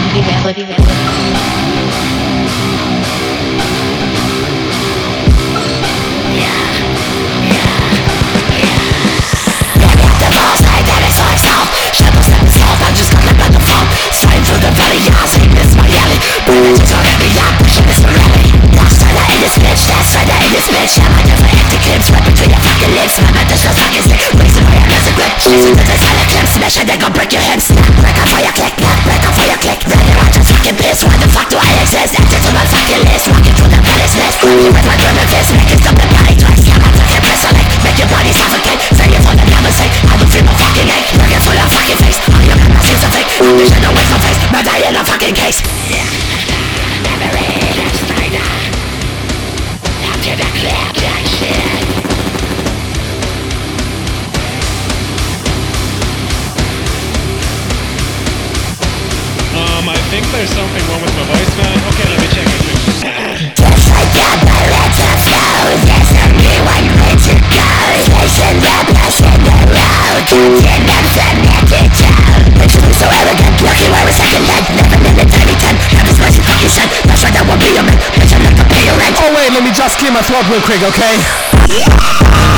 Smash they gon' break your hips. Break off for your click, break off for your click. Then you want your fucking piss. Why the fuck do I exist? Added to my fucking list. Walking through the baddest list. You with my German fist. Make it stop the body twice. Yeah, my fucking piss on it. Make your body suffocate. Say it for the devil's sake. I don't feel no fucking ache. Working full of fucking face. All you got seems a fake. Vision no waste no face. Murder in a fucking case. Yeah. Memory, that's Spider. After the clear that shit. I think there's something wrong with my voice, man. Okay, let me check it. Just like a bullet to flow. There's only one way to go. Chasing the bus in the road. Counting them from head to toe. Literally so arrogant. Lucky we're a second hand. Never been a tiny tent. Have a spicy fucking shit. Not sure that won't be your man. Bitch, I'm not gonna pay your rent. Oh wait, let me just clear my throat real quick, okay?